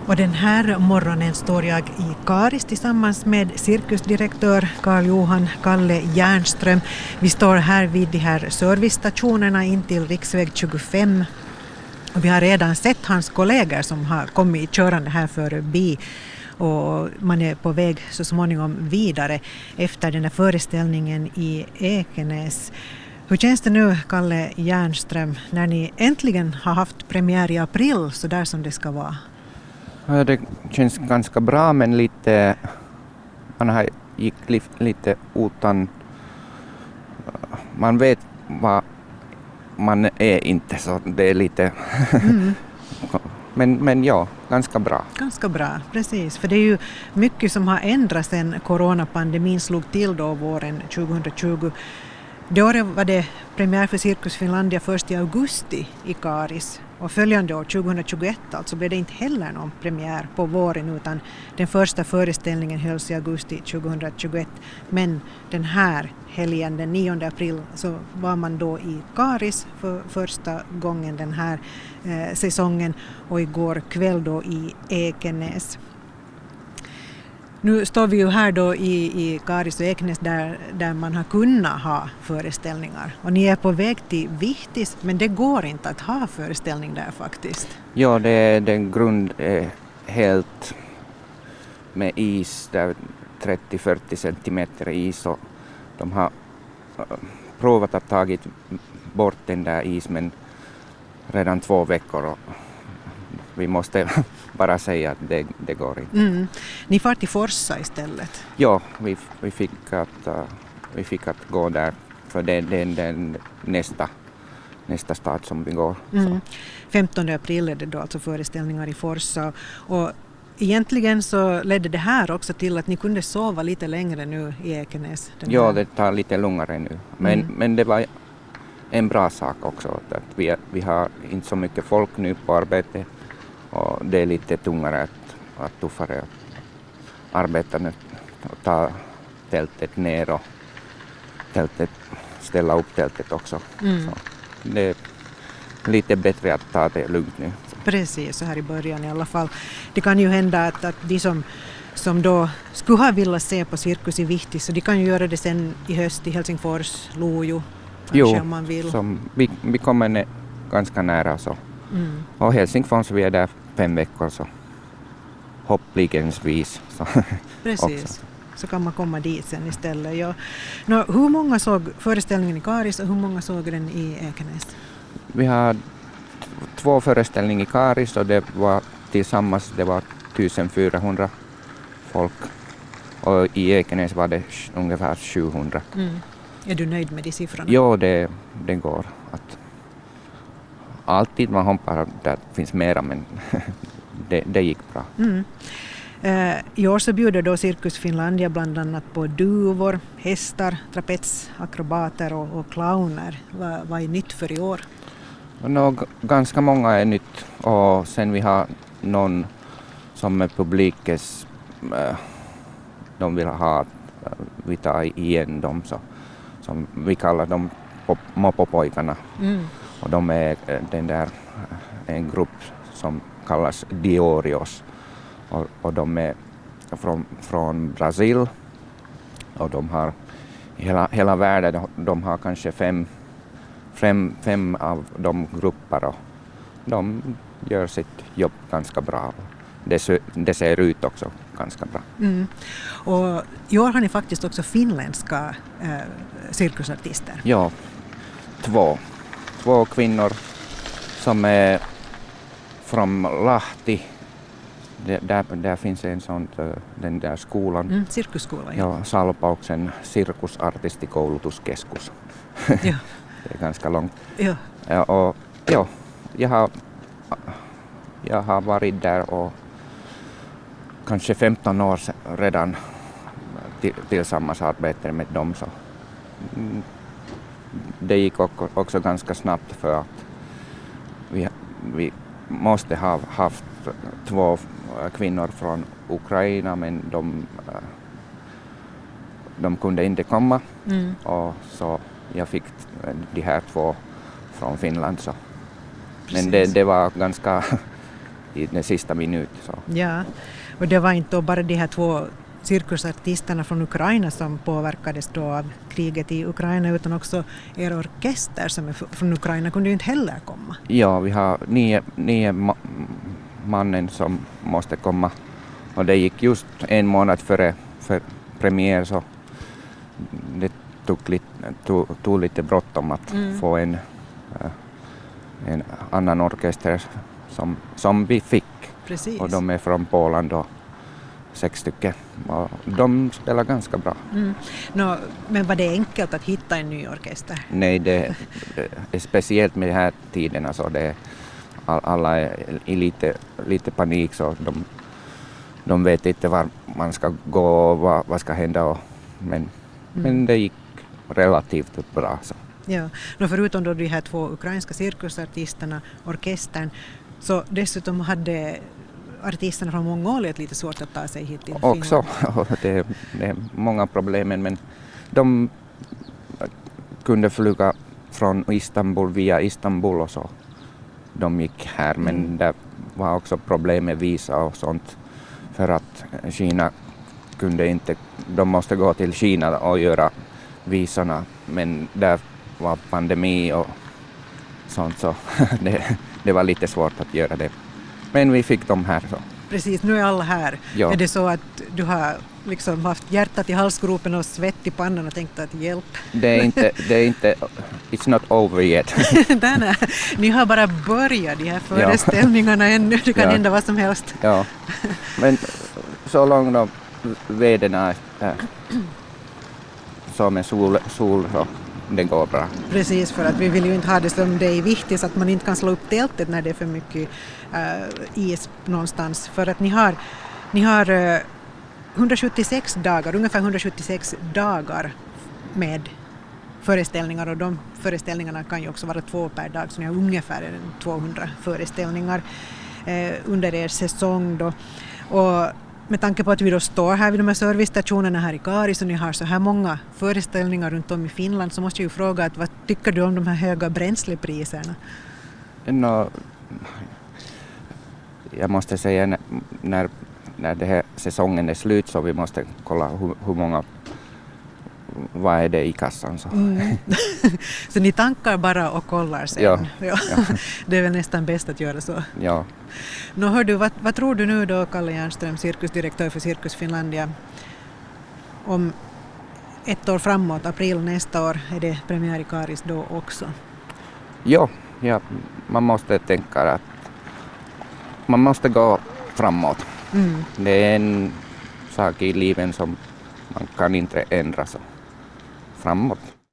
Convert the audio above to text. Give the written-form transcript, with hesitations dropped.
Och den här morgonen står jag i Karis tillsammans med cirkusdirektör Karl-Johan Kalle Järnström. Vi står här vid de här servicestationerna in till riksväg 25. Och vi har redan sett hans kollegor som har kommit körande här förbi. Och man är på väg så småningom vidare efter den här föreställningen i Ekenäs. Hur känns det nu, Kalle Järnström, när ni äntligen har haft premiär i april så där som det ska vara? Det känns ganska bra, men man har gick lite utan, man vet vad man är inte, så det är lite men ja, ganska bra. Ganska bra, precis. För det är ju mycket som har ändrats sedan coronapandemin slog till då våren 2020. Det året var det premiär för Cirkus Finlandia först i augusti i Karis. Och följande år, 2021, alltså blev det inte heller någon premiär på våren, utan den första föreställningen hölls i augusti 2021. Men den här helgen, den 9 april, så var man då i Karis för första gången den här säsongen, och igår kväll då i Ekenäs. Nu står vi ju här då i Karis och Ekenäs där man har kunnat ha föreställningar. Och ni är på väg till Vihtis, men det går inte att ha föreställning där faktiskt. Ja, den grund är helt med is, där 30-40 centimeter is, och de har provat att ta bort den där is, men redan 2 veckor, och vi måste bara säga att det går inte. Ni får till Forsa istället? Ja, vi fick att gå där, för det är den nästa stad som vi går. 15 april är det då alltså föreställningar i Forsa, och egentligen så ledde det här också till att ni kunde sova lite längre nu i Ekenäs. Ja, det tar lite lugnare nu, men det var en bra sak också, att vi har inte så mycket folk nu på arbete, och det är lite tungare att tuffare att arbeta nu och ta tältet ner och ställa upp tältet också. Så det är lite bättre att ta det lugnt nu. Precis, så här i början i alla fall. Det kan ju hända att de som då skulle ha velat se på cirkus i Vihtis, så de kan ju göra det sen i höst i Helsingfors, Lojo, kanske om man vill. Jo, vi kommer ganska nära så. Och Helsingfors, vi är där 5 veckor, så hoppligensvis. Så. Precis, också. Så kan man komma dit sen istället. Ja. Hur många såg föreställningen i Karis och hur många såg den i Ekenäs? Vi har 2 föreställningar i Karis, och det var tillsammans 1400 folk, och i Ekenäs var det ungefär 700. Är du nöjd med de siffrorna? Jo, det går. Alltid man hoppas att det finns mera, men det gick bra. I år så bjuder då Cirkus Finlandia bland annat på duvor, hästar, trapetsakrobater och clowner. Vad är nytt för i år? Ganska många är nytt, och sen vi har någon som är publikes, de vill ha, vi tar igen dem, så som vi kallar dem moppopojkarna. Och de är en grupp som kallas Diorios, och de är från Brasil, och de har hela världen, de har kanske fem av de grupper, och de gör sitt jobb ganska bra. Det ser ut också ganska bra. Och i år har ni faktiskt också finländska cirkusartister. Ja, 2 kvinnor som är från Lahti. Där finns en sån, den där skolan. Cirkusskolan. Ja, Salpauksen cirkusartistikoulutuskeskus. Ja. Det är ganska långt. Ja. Och ja, jag har varit där och kanske 15 år redan tillsammans arbetade med dem, så det gick också ganska snabbt, för att vi måste ha haft 2 kvinnor från Ukraina, men de kunde inte komma, och så jag fick de här 2 från Finland. Så. Men det var ganska i den sista minuten. Så. Ja, och det var inte bara de här 2 cirkusartisterna från Ukraina som påverkades då av kriget i Ukraina, utan också er orkester som är från Ukraina kunde ju inte heller komma. Ja, vi har 9 mannen som måste komma, och det gick just en månad före premiär, så det tog lite bråttom att få en annan orkester som vi fick. Precis. Och de är från Polen då, 6 stycken. Och de spelar ganska bra. Men var det enkelt att hitta en ny orkester? Nej, det är speciellt med de här tiderna, så det alla är i lite panik, så de vet inte var man ska gå och vad ska hända. Men det gick relativt bra. Så. Ja, förutom då de här 2 ukrainska cirkusartisterna, orkestern, så dessutom hade artisterna från Mongoliet lite svårt att ta sig hit till Finland. Också, det är många problem, men de kunde flyga från Istanbul via Istanbul, och så de gick här, men det var också problem med visa och sånt, för att Kina kunde inte, de måste gå till Kina och göra visorna, men där var pandemi och sånt, så det var lite svårt att göra det. Men vi fick dem här. Så. Precis, nu är alla här. Ja. Är det så att du har liksom haft hjärtat i halsgropen och svett i pannan och tänkt att hjälp? Det är inte, it's not over yet. Nej, ni har bara börjat de här föreställningarna ännu, det kan hända vad som helst. Ja, men så långt väderna är så med sol så det går bra. Precis, för att vi vill ju inte ha det som det är viktigt, så att man inte kan slå upp tältet när det är för mycket is någonstans. För att ni har 176 dagar, ungefär 176 dagar med föreställningar, och de föreställningarna kan ju också vara 2 per dag, så ni har ungefär 200 föreställningar under er säsong då. Och med tanke på att vi då står här vid de här servicestationerna här i Karis och ni har så här många föreställningar runt om i Finland, så måste jag ju fråga att vad tycker du om de här höga bränslepriserna? Jag måste säga när det här säsongen är slut, så vi måste kolla hur många, vad är det i kassan. Så, så ni tankar bara och kollar sen? Ja. Det är väl nästan bäst att göra så. Ja. Hör du, vad tror du nu då, Kalle Järnström, cirkusdirektör för Cirkus Finlandia, om 1 år framåt, april nästa år, är det premiär i Karis då också? Ja, man måste tänka att man måste gå framåt. Det är en sak i livet som man kan inte ändra, så framåt.